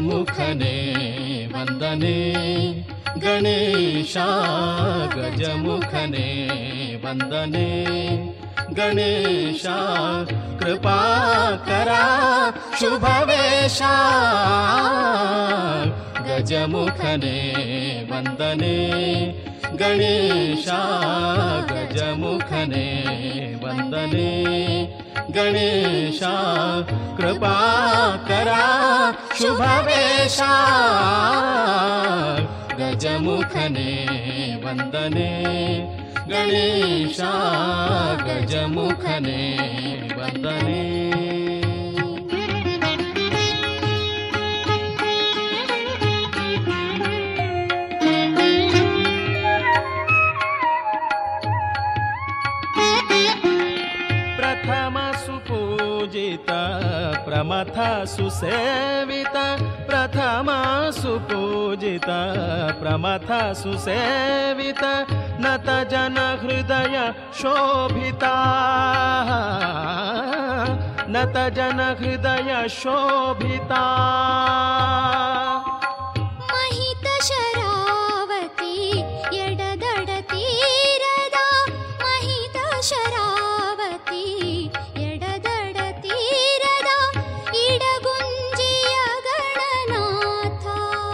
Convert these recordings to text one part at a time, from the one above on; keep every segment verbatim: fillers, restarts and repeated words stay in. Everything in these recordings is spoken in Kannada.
ಗಜಮುಖನೇ ವಂದನೆ ಗಣೇಶ ಗಜಮುಖನೇ ವಂದನೆ ಗಣೇಶ ಕೃಪಾಕರ ಶುಭವೇಶ ಗಜಮುಖನೇ ವಂದನೆ ಗಣೇಶ ಗಜಮುಖನೇ ವಂದನೆ ಗಣೇಶ ಕೃಪಾಕರ ಶುಭವೇಶ ಗಜಮುಖನೇ ವಂದನೆ ಗಣೇಶ ಗಜಮುಖನೇ ವಂದನೆ ಪ್ರಥಮ ಸುಪೂಜಿತ ಪ್ರಮಥ ಸುಸೇವಿತ ಪ್ರಥಮ ಸುಪೂಜಿತ ಪ್ರಮಥ ಸುಸೇವಿತ ನತ ಜನ ಹೃದಯ ಶೋಭಿತ ನತ ಜನ ಹೃದಯ ಶೋಭಿತ ಮಹಿತ ಶರಾವತಿ ಎಡದಡ ತೀರದ ಮಹಿತ ಶರಾವತಿ ಎಡದಡ ತೀರದ ಇಡಗುಂಜಿಯ ಗಣನಾಥ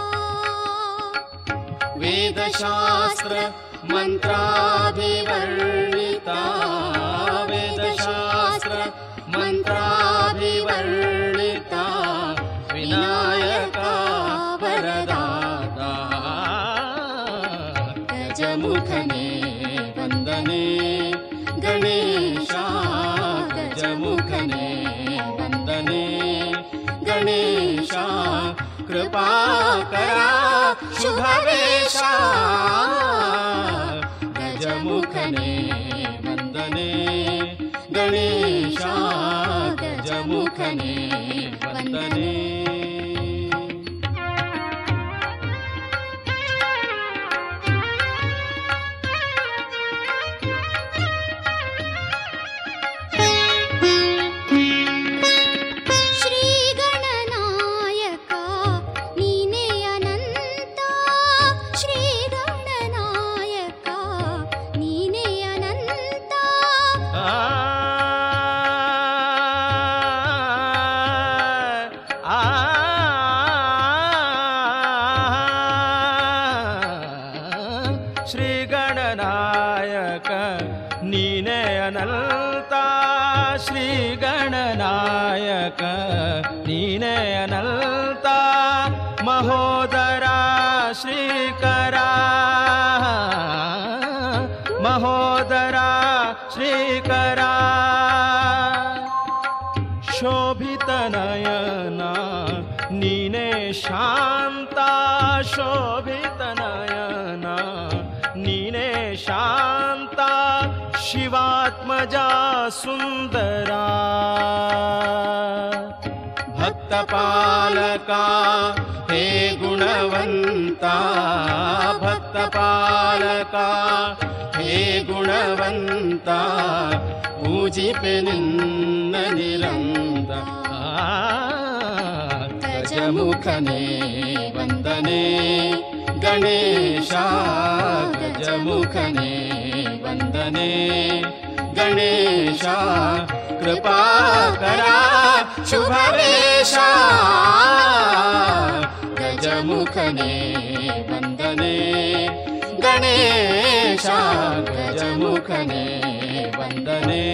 ವೇದಶಾಸ್ತ್ರ ಮಂತ್ರಾಭಿವರ್ಣಿತ ವೇದಶಾಸ್ತ್ರ ಮಂತ್ರಾಭಿವರ್ಣಿತ ವಿನಾಯಕ ವರದಾತ ಗಜಮುಖನೇ ವಂದನೆ ಗಣೇಶ ಗಜಮುಖನೇ ವಂದನೆ ಗಣೇಶ ಕೃಪಾಕರ ಶುಭವೇಶ ಗಜಮುಖನೇ ವಂದನೆ ಗಣೇಶ ಗಜಮುಖನೇ ವಂದನೆ ನೀನೇ ಅನಂತ ಮಹೋದರ ಶ್ರೀಕರ ಮಹೋದರ ಶ್ರೀಕರ ಶೋಭಿತ ನಯನ ನೀನೇ ಶಾಂತ ಶೋಭಿತ ನಯನ ನೀನೇ ಶಾಂತ ಶಿವಾತ್ಮಜ ಸುಂದರ ಭಕ್ತಪಾಲಕ ಹೇ ಗುಣವಂತ ಭಕ್ತಪಾಲಕ ಹೇ ಗುಣವಂತ ಪೂಜಿಪೆ ನಿನ್ನ ನಿರಂತರ ಗಜಮುಖನೇ ವಂದನೆ ಗಣೇಶ ಗಜಮುಖನೇ ವಂದನೆ ಗಣೇಶ ಕೃಪಾಕರ ಶುಭವೇಶ ಗಜಮುಖನೇ ವಂದನೆ ಗಣೇಶ ಗಜಮುಖನೇ ವಂದನೆ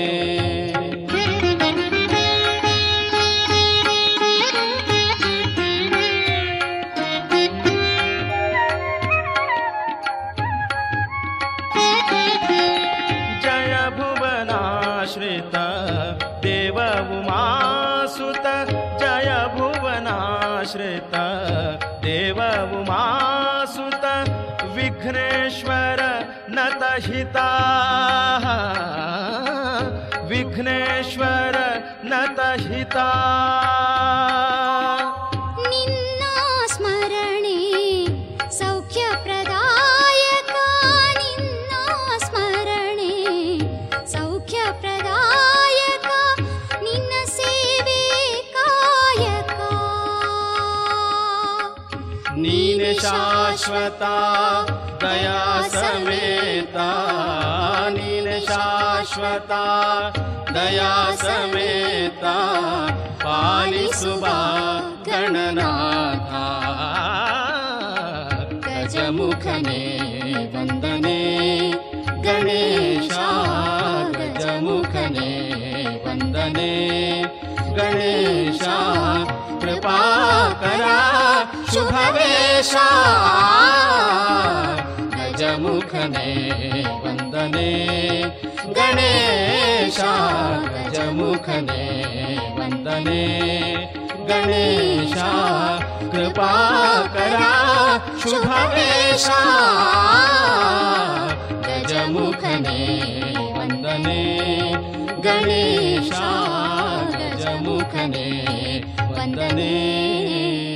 ಜಯ ಭುವನಾಶ್ರಿತ ದೇವ ಉಮಾಸುತ ಜಯ ಭುವನಾಶ್ರಿತ ದೇವ ಉಮಾಸುತ ವಿಘ್ನೇಶ್ವರ ನತಹಿತ ವಿಘ್ನೇಶ್ವರ ನತಹಿತ ನಿನ್ನ ಸ್ಮರಣೆ ಸೌಖ್ಯ ಪ್ರದಾಯಕ ನಿನ್ನ ಸ್ಮರಣೆ ಸೌಖ್ಯ ಪ್ರದಾಯಕ ನಿನ್ನ ಸೇವೆ ಕಾಯಕ ಶಾಶ್ವತ ದಯಾ ಸಮೇತ ನೀನೆ ಶಾಶ್ವತ ದಯಾ ಸಮೇತ ಪಾಲಿಸುವ ಗಣನಾಥ ಗಜಮುಖನೇ ವಂದನೆ ಗಣೇಶ ಗಜಮುಖನೇ ವಂದನೆ ಗಣೇಶ ಕೃಪಾಕರ ಶುಭವೇಶ ಗಜಮುಖನೇ ವಂದನೆ ಗಣೇಶ ಗಜಮುಖನೇ ವಂದನೆ ಗಣೇಶ ಕೃಪಾಕರ ಶುಭವೇಶ ಗಜಮುಖನೇ ವಂದನೆ ಗಣೇಶ ಗಜಮುಖನೇ ವಂದನೆ